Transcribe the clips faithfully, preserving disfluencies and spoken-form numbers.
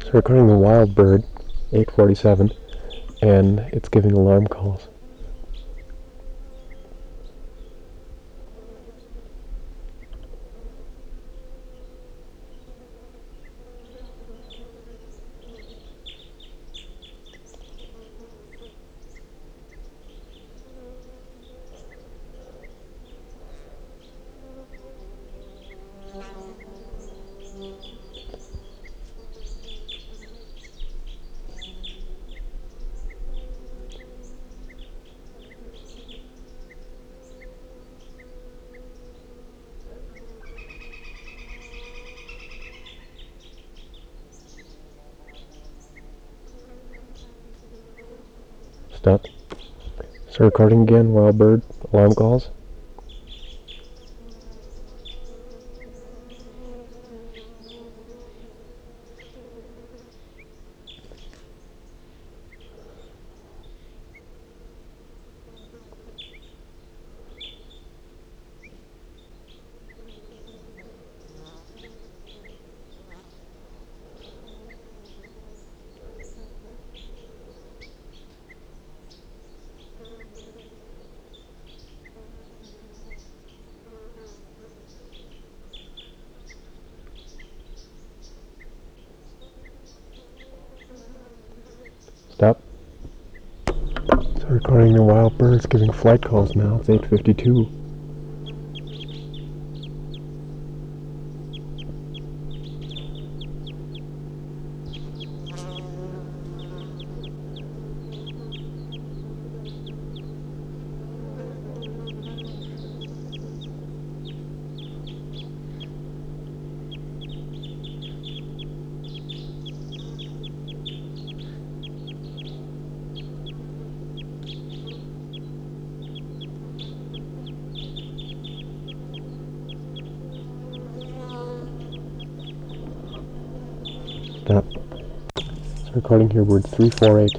So recording the wild bird, eight forty-seven, and it's giving alarm calls. Stop. So recording again, wild bird, alarm calls. Stop. So recording the wild birds giving flight calls now. It's eight fifty-two. Stop. So recording here word three four eight.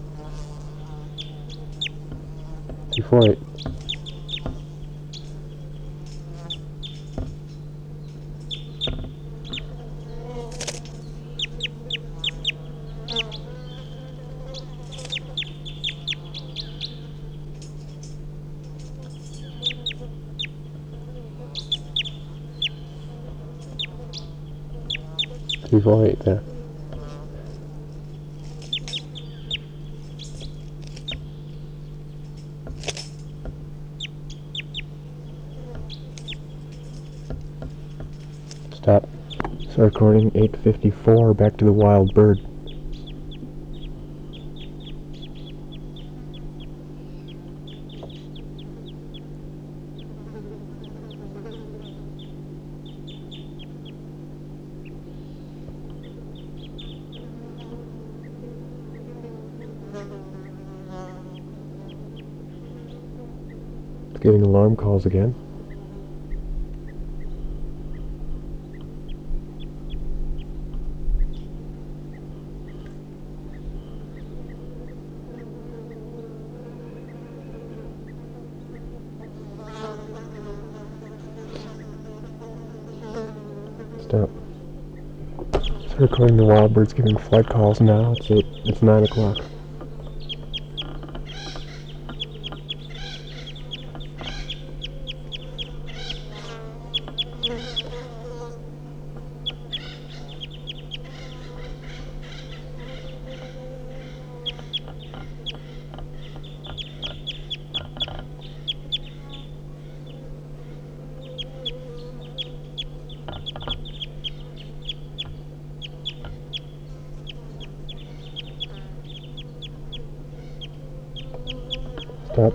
three four eight. three four eight there. Stop. So recording eight fifty-four, back to the wild bird. It's giving alarm calls again. Stop. So recording the wild birds giving flight calls now. It's eight. It's nine o'clock. Stop.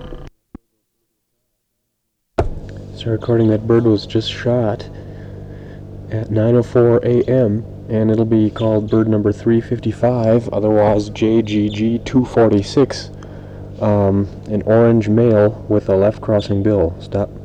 So recording that bird was just shot at nine oh four a m and it'll be called bird number three fifty-five, otherwise J G G two forty-six, um, an orange male with a left crossing bill. Stop.